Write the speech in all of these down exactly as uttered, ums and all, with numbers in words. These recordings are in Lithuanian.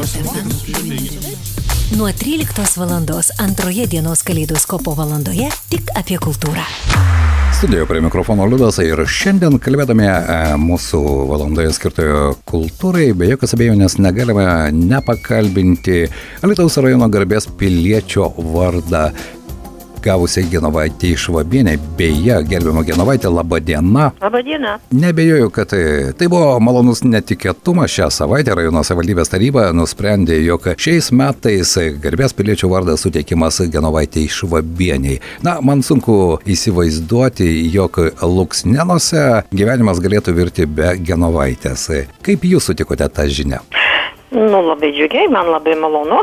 Nuo tryliktos valandos antroje dienos kaleidoskopo valandoje tik apie kultūrą. Studijoje prie mikrofono Liudas ir šiandien kalbėdami mūsų valandoje skirtoje kultūrai, be jokios abejonės negalime nepakalbinti Alytaus rajono garbės piliečio vardą gavusiai Genovaitei Švabienei. Beje, gerbiama Genovaitė, laba diena. Labą dieną. Nebejoju, kad tai, tai buvo malonus netikėtumas. Šią savaitę rajono savivaldybės taryba nusprendė, jog šiais metais garbės piliečio vardas suteikimas Genovaitei Švabieniai. Na, man sunku įsivaizduoti, jog Luksnėnuose gyvenimas galėtų virti be Genovaitės. Kaip jūs sutikote tą žinią? Nu, labai džiugiai, man labai malonu.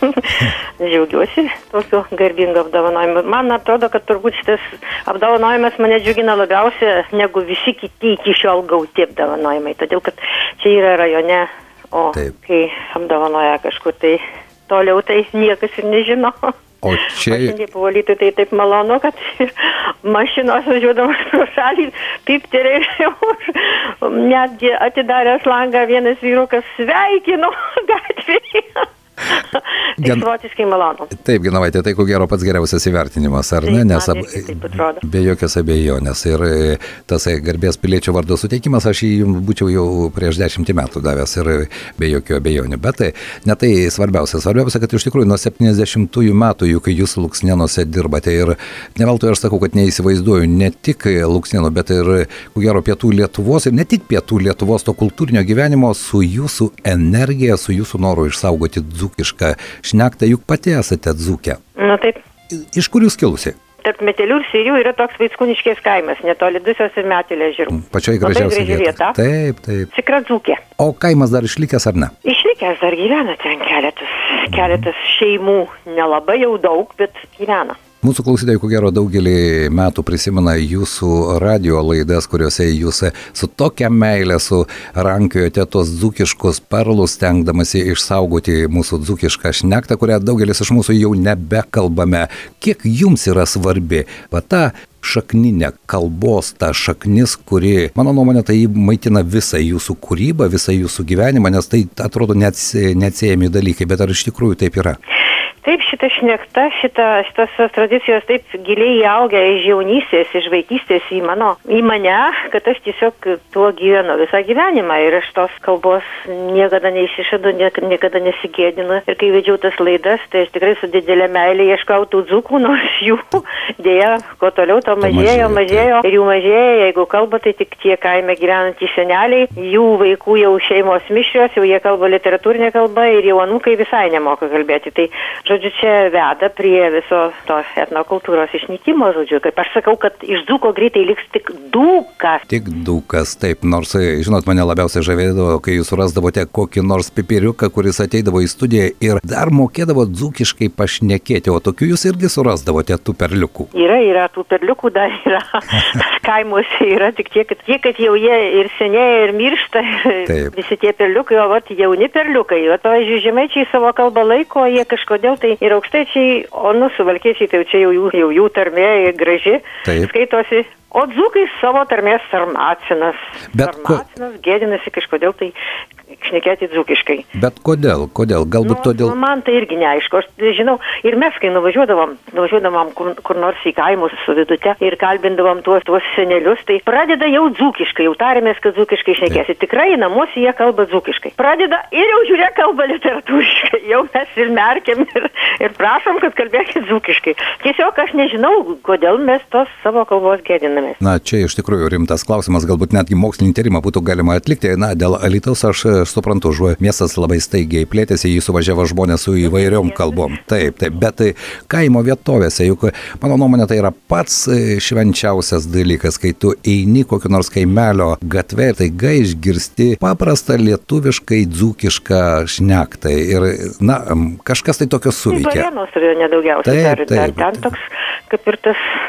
Džiaugiuosi tokiu garbingu apdovanojimu. Man atrodo, kad turbūt šitas apdovanojimas mane džiugina labiausia negu visi kiti iki šiol gauti apdovanojimai. Todėl, kad čia yra rajone, o Taip. Kai apdovanoja kažkur tai toliau, tai niekas ir nežino. O čia... Mašinė pavalyti, tai taip malonu, kad mašinos važiuodamas pro šalį pipterė už netgi atidaręs langą vienas vyrukas sveikino gatvėje. Gen... Savotiškai malonu. Taip, Genovaitė, tai ko gero pats geriausias įvertinimas, ar taip, ne? Nes ab... taip be jokios abejonės. Ir tas garbės piliečio vardo suteikimas, aš jį būčiau jau prieš dešimtį metų davęs ir be jokių abejonių. Bet ne tai svarbiausia. Svarbiausia, kad iš tikrųjų nuo septyniasdešimtųjų metų, juk jūs Luksnėnuose dirbate. Ir ne veltui aš sakau, kad neįsivaizduoju ne tik Luksnėnų, bet ir ko gero pietų Lietuvos ir ne tik pietų Lietuvos to kultūrinio gyvenimo su jūsų energija, su jūsų noru išsaugoti dzūkišką šnektą, juk pati esate dzūkė. Na taip. Iš kur jūs kilusi? Tarp Metelių ir Sirių yra toks Vaickūniškės kaimas, netoli Dusios ir Metelio ežerų. Pačiai gražiausia vieta. Taip, taip. Tikra dzūkė. O kaimas dar išlikęs ar ne? Išlikęs dar gyvena ten keletas, keletas šeimų, nelabai jau daug, bet gyvena. Mūsų klausytojai, ko gero, daugelį metų prisimena jūsų radio laidas, kuriuose jūs su tokia meilė surankiojote tos dzūkiškus perlus, stengdamasi išsaugoti mūsų dzūkišką šnektą, kurią daugelis iš mūsų jau nebekalbame. Kiek jums yra svarbi va ta šakninė kalbos, ta šaknis, kuri, mano nuomonė, tai maitina visą jūsų kūrybą, visą jūsų gyvenimą, nes tai atrodo neatsiejami dalykai, bet ar iš tikrųjų taip yra? Taip, šita šnekta, šita, šitos tradicijos taip giliai įaugę iš jaunystės, iš vaikystės į mano, į mane, kad aš tiesiog tuo gyvenu visą gyvenimą ir aš tos kalbos niekada neišsišadu, niekada nesigėdinu. Ir kai vedžiau tas laidas, tai aš tikrai su didelė meilė ieškau tų dzūkų, nors jų dėja, kuo toliau, to mažėjo, mažėjo. Ir jų mažėja, jeigu kalba, tai tik tie kaime gyvenantys seneliai, jų vaikų jau šeimos mišrios, jau jie kalba literatūrinė kalba ir jau anūkai visai nemoka kalbėti. Tai žodžiu, čia veda prie viso to etnokultūros išnykimo, žodžiu, kaip aš sakau, kad iš dzūko greitai liks tik dūkas. Tik dūkas, taip, nors, žinot, mane labiausiai žavėdavo, kai jūs surasdavote kokį nors pipiriuką, kuris ateidavo į studiją ir dar mokėdavo dzūkiškai pašnekėti, o tokių jūs irgi surasdavote tų perliukų. Yra, yra, tų perliukų dar yra, kaimuose yra, tik tiek, kad, tiek, kad jau jie ir senėja, ir miršta, taip. Visi tie perliukai, o vat jauni perliukai, o to žemaičiai savo kalbą laiko, jie kažkodėl tai ir aukštaičiai, o nu suvalkiečiai, tai čia jau jų, jau jų tarmė graži, taip. Skaitosi. O dzūkai savo tarmės sarmacinas. Sarmacinas ko... gėdinasi kažkodėl tai šnekėti dzūkiškai. Bet kodėl? Kodėl? Galbūt nu, todėl... Man tai irgi neaišku. Aš žinau, ir mes, kai nuvažiuodavom, nuvažiuodavom kur, kur nors į kaimus su vidute ir kalbindavom tuos, tuos senelius, tai pradeda jau dzūkiškai, jau tarėmės, kad dzūkiškai šnekėsi. Tikrai namuose jie kalba dzūkiškai. Pradeda ir jau žiūrėk kalba literatūriškai. Jau mes ir merkiam ir, ir prašom, kad kalbėkit dzūkiškai. Tiesiog aš nežinau, kodėl mes tos savo kalbos gėdiname. Na, čia iš tikrųjų rimtas klausimas, galbūt netgi mokslinį tyrimą būtų galima atlikti. Na, dėl Alytaus aš suprantu, žuo, miestas labai staigiai plėtėsi, jį suvažiavo žmonės su įvairiom kalbom. Taip, taip, bet kaimo vietovėse, juk mano nuomonė tai yra pats švenčiausias dalykas, kai tu eini kokio nors kaimelio gatvę ir taiga išgirsti paprastą lietuviškai dzūkišką šnektą. Ir, na, kažkas tai tokio suveikia. Varėnos yra nedaugiausiai. Taip, taip. Dar ten toks, kaip ir tas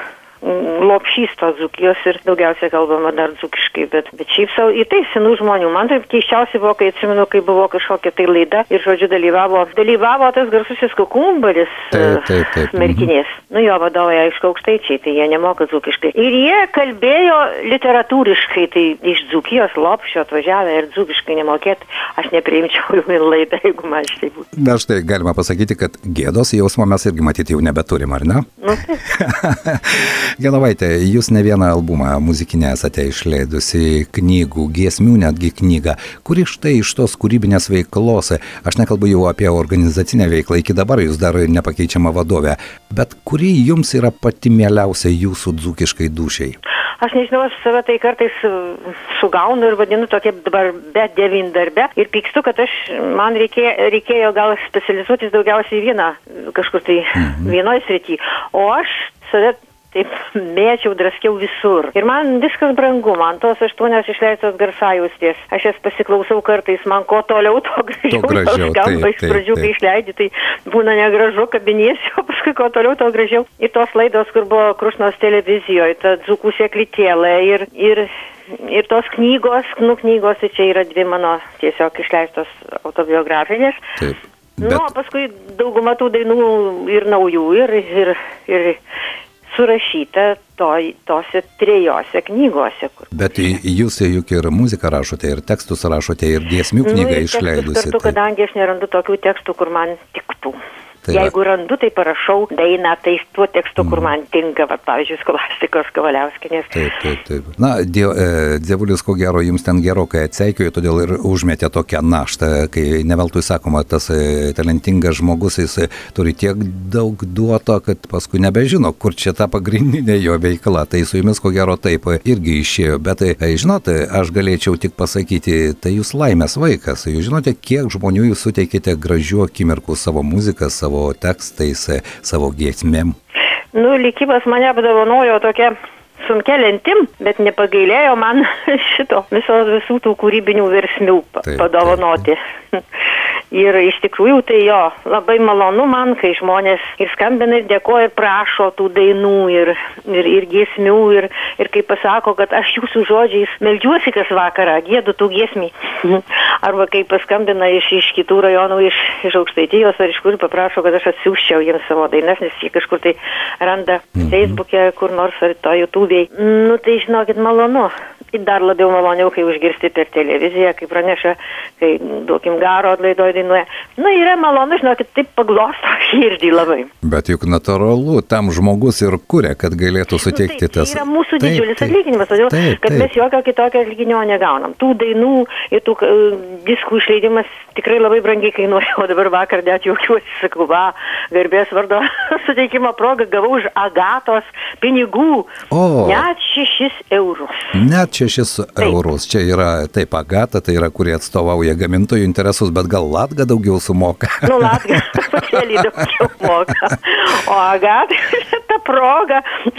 lopšys tos Dzūkijos ir daugiausiai kalbama dar dzūkiškai, bet, bet šiaip savo į tai senų žmonių. Man taip keiščiausiai buvo, kai atsimenu, kai buvo kažkokia tai laida ir, žodžiu, dalyvavo, dalyvavo tas garsusis Kukumbaris, taip, taip, taip. merkinės. Nu, jo vadovai, aišku, aukštaičiai, tai jie nemoka dzūkiškai. Ir jie kalbėjo literatūriškai, tai iš Dzūkijos lopšio atvažiavę ir dzūkiškai nemokėt, aš nepriimčiau jų į laidą, jeigu man šitai būtų. Na štai, galima pasakyti, kad gėdos jausmo mes irgi matyti jau nebeturim, ar ne? Nu, taip. Genovaitė, jūs ne vieną albumą muzikinę esate išleidusi, knygų, giesmių netgi knygą, kuri štai iš tos kūrybinės veiklos, aš nekalbu jau apie organizacinę veiklą, iki dabar jūs dar nepakeičiama vadovė, bet kuri jums yra pati mieliausia jūsų dzūkiškai dūšiai? Aš nežinau, aš save tai kartais sugaunu ir vadinu tokia dabar be devindarbė ir pykstu, kad aš, man reikėjo, reikėjo gal specializuotis daugiausiai vieną, kažkur tai mhm. vienoje srity, o aš save taip mėčiau, draskiau visur. Ir man viskas brangu, man tos aštuonios išleistos garsajustės. Aš jas pasiklausau kartais, man ko toliau, to gražiau. To gražiau, skamba iš pradžių, kai išleidži, tai būna negražu, kabinėsi, o paskui ko toliau, to gražiau. Ir tos laidos, kur buvo Krušnos televizijoje, ta Dzūkų seklytėlė ir, ir, ir tos knygos, nu knygos, tai čia yra dvi mano tiesiog išleistos autobiografinės. Taip. Bet... Nu, paskui dauguma tų dainų ir naujų, ir, ir, ir surašyta to, tose trejose knygose. Kur... Bet jūs juk ir muziką rašote, ir tekstus rašote, ir giesmių knygą nu, išleidusi. Kartu, tai... kadangi aš nerandu tokių tekstų, kur man tiktų. Tai Jeigu va... randu, tai parašau dainą, tai tuo tekstu, kur man tinka, va, pavyzdžiui, Skolastikos Kavaliauskienės. Taip, taip, taip. Na, die, e, dievulis, ko gero, jums ten gerokai atseikiojo, todėl ir užmetė tokią naštą, kai neveltui sakoma, tas e, talentingas žmogus, jis e, turi tiek daug duoto, kad paskui nebežino, kur čia ta pagrindinė jo veikla. Tai su jumis, ko gero, taip e, irgi išėjo. Bet, e, žinot, aš galėčiau tik pasakyti, tai jūs laimės vaikas. Jūs žinote, kiek žmonių jūs suteikite gražių akimirkų savo muziką, savo tekstais, savo giesmėm. Nu, likimas mane apdovanojo tokia sunkia lentim, bet nepagailėjo man šito viso, visų tų kūrybinių versmių taip, padovanoti. Taip. Ir iš tikrųjų tai jo, labai malonu man, kai žmonės ir skambina ir dėkoja ir prašo tų dainų ir, ir, ir giesmių ir, ir kai pasako, kad aš jūsų žodžiais meldžiuosi kas vakarą, giedu tų giesmį. Arba kai paskambina iš, iš kitų rajonų, iš, iš Aukštaitijos ar iš kur paprašo, kad aš atsiųsčiau jiems savo dainas, nes jie kažkur tai randa mhm. Facebook'e, kur nors ar to YouTube'e. Nu tai žinokit, malonu. Dar labiau maloniau, kai užgirsti per televiziją, kai praneša, kai duokim garo atlaidoj dainuoja. Nu, yra malonu, žinokit, taip paglosto širdį labai. Bet juk natūralu, tam žmogus ir kuria, kad galėtų suteikti nu, taip, tas... Tai yra mūsų taip, didžiulis taip, atlyginimas, todėl, taip, kad taip. mes jokio kitokio atlyginimo negaunam. Tų dainų ir tų uh, diskų išleidimas tikrai labai brangiai kainuoja, o dabar vakar net jaučiuosi, sakau, va, garbės vardo suteikimo progą gavau už Agatos pinigų. O. Net šešis eurus. Net šešis eurus. Čia yra, taip, Agata, tai yra, kurie atstovauja gamintojų interesus, bet gal Latga daugiau sumoka. Nu, Latga pakėlį daugiau moka. O Agata, ta proga,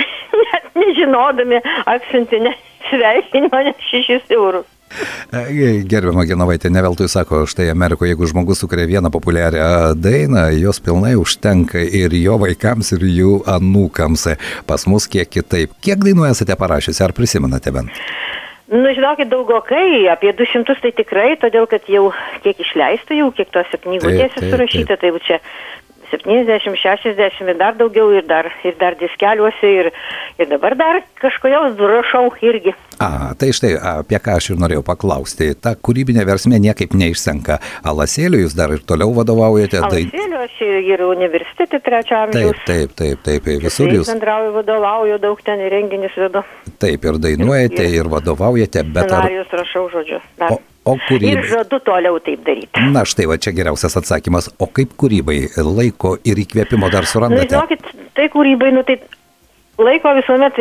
net nežinodami, atsiuntinė sveikinimo net šešis eurus. Gerbiama Genovaitė, ne veltui sako, štai Amerikoje, jeigu žmogus sukuria vieną populiarią dainą, jos pilnai užtenka ir jo vaikams, ir jų anūkams. Pas mus kiek kitaip. Kiek dainų esate parašęs, ar prisimenate bent? Nu, žinokit, daugokai, apie du šimtus tai tikrai, todėl kad jau kiek išleista jau, kiek tose knygutėse surašyta, tai čia septyniasdešimt, šešiasdešimt ir dar daugiau, ir dar, ir dar diskeliuose, ir, ir dabar dar kažkodėl rašau irgi. A, tai štai, apie ką aš ir norėjau paklausti. Ta kūrybinė versmė niekaip neišsenka. Alasėliu jūs dar ir toliau vadovaujate? Alasėliu aš ir universitete trečio amžiaus. Taip, taip, taip, taip. Visur jūs. Bendrauju, vadovauju, daug ten renginius vedu. Taip, ir dainuojate, ir, ir vadovaujate, bet ar... Scenarijus rašau žodžiu. Dar. O, o kūrybai... Ir žadu toliau taip daryti. Na štai, va čia geriausias atsakymas. O kaip kūrybai laiko ir įkvėpimo dar surandate? Nu, žinokit, tai kūrybai, nu tai... Laiko visuomet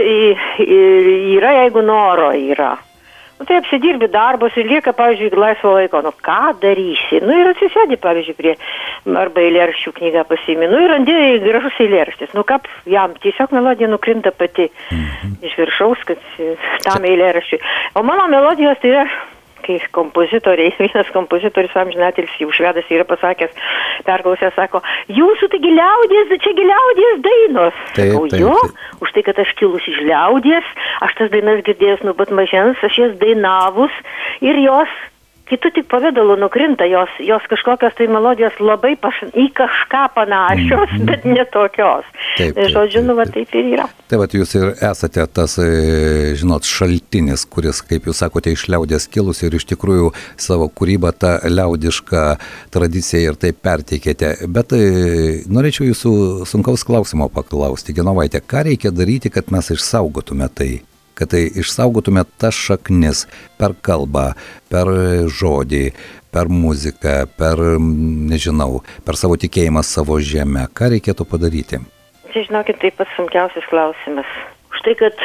yra, jeigu noro yra. Nu, tai apsidirbi darbus ir lieka, pavyzdžiui, laisvo laiko. Nu, ką darysi? Nu, ir atsisėdi, pavyzdžiui, prie arba eilėraščių knygą pasiimi. Nu, ir randi gražus eilėraštis. Nu, kaip jam tiesiog melodija nukrinta pati mhm. iš viršaus, kad tam eilėraščiui. O mano melodijos tai yra kai kompozitoriai, vienas kompozitorius amžinatilsį jau švedas yra pasakęs, perklausęs, sako, jūsų taigi liaudies, čia gi liaudies dainos. Taip, Sakau, taip, jo, taip. už tai, kad aš kilus iš liaudies, aš tas dainas girdėjus nuo pat mažens, aš jas dainavus ir jos kitų tik pavidalu nukrinta, jos, jos kažkokios tai melodijos labai paš, į kažką panašios, mm-hmm. bet ne tokios. Taip, taip, Žodžiu, nu, va, taip, taip ir yra. Tai vat jūs ir esate tas, žinot, šaltinis, kuris, kaip jūs sakote, iš liaudės kilus ir iš tikrųjų savo kūrybą tą liaudišką tradiciją ir taip perteikėte. Bet norėčiau jūsų sunkaus klausimo paklausti, Genovaitė, ką reikia daryti, kad mes išsaugotume tai? Kad tai išsaugotume tas šaknis per kalbą, per žodį, per muziką, per, nežinau, per savo tikėjimą savo žemę. Ką reikėtų padaryti? Čia, žinokit, tai pats sunkiausias klausimas. Už tai, kad,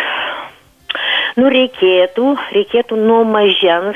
nu, reikėtų, reikėtų nuo mažens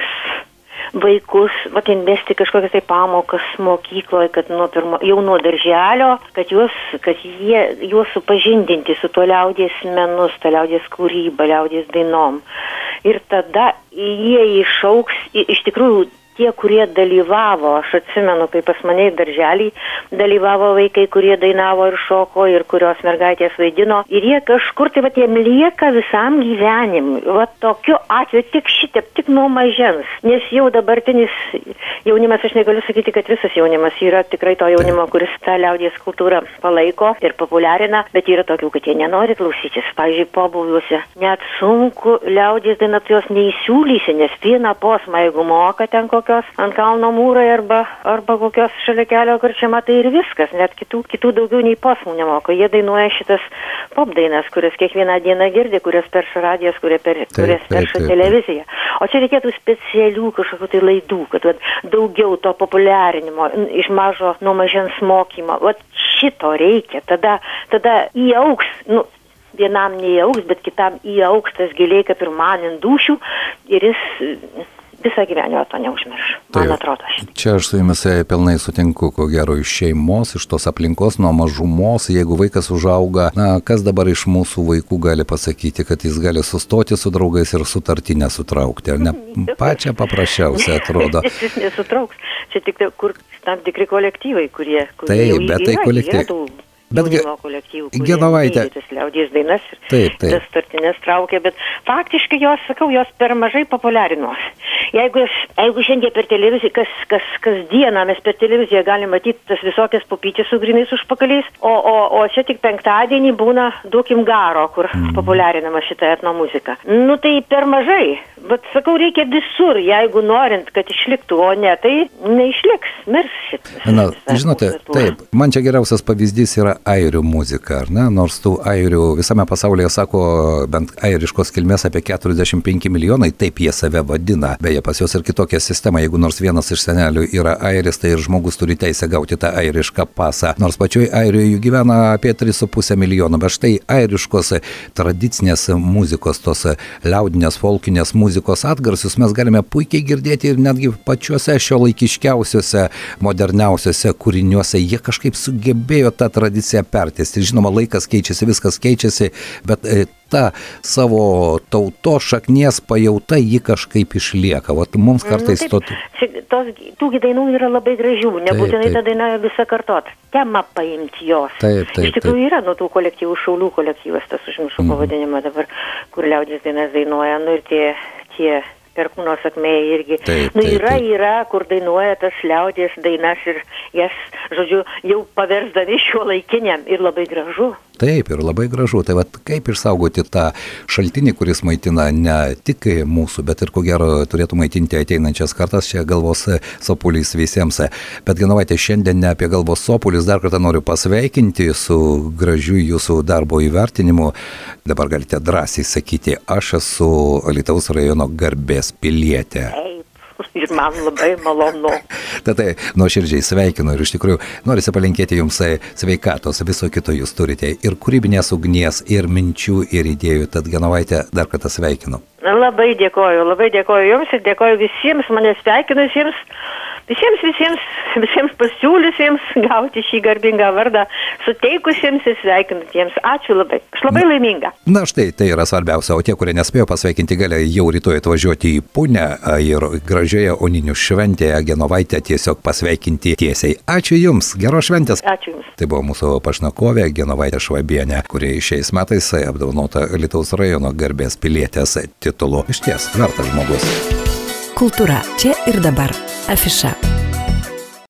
vaikus, vat, investi kažkokias tai pamokas mokykloje, kad nuo pirmo, jau nuo darželio, kad juos, kad jie, juos supažindinti su tuo liaudies menus, ta liaudies kūryba, liaudies dainom. Ir tada jie išauks, iš tikrųjų, tie, kurie dalyvavo, aš atsimenu, kai pas mane į darželį dalyvavo vaikai, kurie dainavo ir šoko, ir kurios mergaitės vaidino, ir jie kažkur, tai va, jiem lieka visam gyvenimui. Va, tokiu atveju tik šitip, tik nuo mažens, nes jau dabartinis jaunimas, aš negaliu sakyti, kad visas jaunimas yra tikrai to jaunimo, kuris tą liaudies kultūrą palaiko ir populiarina, bet yra tokių, kad jie nenori klausytis. Pavyzdžiui, pobūviuose net sunku liaudies dainą, tu jos neįsiūlysi, nes vieną posmą, jeigu moka ten kokios ant kalno mūrai arba, arba kokios šalia kelio karčiama, tai ir viskas, net kitų, kitų daugiau nei posmų nemoko. Jie dainuoja šitas pop dainas, kurias kiekvieną dieną girdi, kurias perša radijas, kurias, per, taip, kurias perša taip, taip, televizija. O čia reikėtų specialių kažkokių tai laidų, kad vat, daugiau to populiarinimo, iš mažo nuo mažens mokymo. Vat šito reikia, tada, tada įauks, nu, vienam neįauks, bet kitam įauks tas giliai kaip ir man ant dūšių ir jis visą gyvenimą to neužmirš, man tai, atrodo. Čia aš su jumis pilnai sutinku, ko gero iš šeimos, iš tos aplinkos, nuo mažumos, jeigu vaikas užauga, na, kas dabar iš mūsų vaikų gali pasakyti, kad jis gali sustoti su draugais ir sutartinę sutraukti, ar ne? Pačią paprasčiausia atrodo. Jis nesutrauks, čia tik tai, kur tam tikri kolektyvai, kurie, kurie taip, jau bet tai yra, kolektyvai. yra tų Bet kolektyvų, kurie Genovaitė, tas liaudies dainas ir taip, taip. tas tartinės traukia, bet faktiškai jos, sakau, jos per mažai populiarinos. Jeigu, jeigu šiandien per televiziją, kas, kas, kas dieną mes per televiziją galime matyti tas visokias pupyčias su grinais užpakaliais, o, o, o čia tik penktadienį būna duokim garo, kur mm. populiarinama šitą etnomuzika. Nu tai per mažai, bet sakau, reikia visur, jeigu norint, kad išliktų, o ne, tai neišliks, mirs šitas. Na, žinote, taip, man čia geriausias pavyzdys yra airių muzika, ar ne? Nors tų airių visame pasaulyje sako, bent airiškos kilmės apie keturiasdešimt penki milijonai, taip jie save vadina. Beje, pas juos ir kitokia sistema, jeigu nors vienas iš senelių yra airis, tai ir žmogus turi teisę gauti tą airišką pasą. Nors pačioj Airijoje jų gyvena apie tris su puse milijono, bet štai airiškos tradicinės muzikos, tos liaudinės, folkinės muzikos atgarsius mes galime puikiai girdėti ir netgi pačiuose šio laikiškiausiuose, moderniausiuose kūriniuose. Jie kažkaip sugebėjo tą tradiciją pertesti. Žinoma, laikas keičiasi, viskas keičiasi, bet e, ta savo tauto šaknies pajauta jį kažkaip išlieka. Vat mums kartais mm, taip, to... tos, tų dainų yra labai gražių, nebūtinai taip, ta daina visą kartot. Temą paimti jos. Taip, taip, Iš tikrųjų taip. yra nuo tų kolektyvų, šaulių kolektyvas, tas užmiršau mm. pavadinimą dabar, kur liaudės dainas dainuoja, nu ir tie, tie perkūno sakmėjai irgi. Taip, nu yra, taip, taip. yra, kur dainuoja tas liaudės dainas ir jas, žodžiu, jau paversdami šiuolaikiniam ir labai gražu. Taip, ir labai gražu. Tai vat kaip išsaugoti tą šaltinį, kuris maitina ne tik mūsų, bet ir ko gero turėtų maitinti ateinančias kartas, čia galvos sopulis visiems. Bet Genovaitė, šiandien ne apie galvos sopulis, dar kartą noriu pasveikinti su gražiu jūsų darbo įvertinimu. Dabar galite drąsiai sakyti, aš esu Alytaus rajono garbės pilietė. Ir man labai malonu. Tad tai nuoširdžiai sveikinu ir iš tikrųjų norisi palinkėti jums sveikatos, viso kito jūs turite ir kūrybinės ugnies, ir minčių, ir idėjų. Tad Genovaitė, dar kartą sveikinu. Labai dėkoju, labai dėkoju jums ir dėkoju visiems mane sveikinusiems. visiems, visiems, visiems pasiūliusiems gauti šį garbingą vardą, suteikusiems ir sveikinantiems. Ačiū labai. Aš labai laiminga. Na štai, tai yra svarbiausia, o tie, kurie nespėjo pasveikinti, gali jau rytoj atvažiuoti į Punę ir gražioje Oninių šventėje Genovaitę tiesiog pasveikinti tiesiai. Ačiū Jums, geros šventės. Ačiū Jums. Tai buvo mūsų pašnekovė Genovaitė Švabienė, kuri šiais metais apdovanota Alytaus rajono garbės pilietės titulu. Išties, vertas žmogus. Kultūra čia ir dabar. Afiša.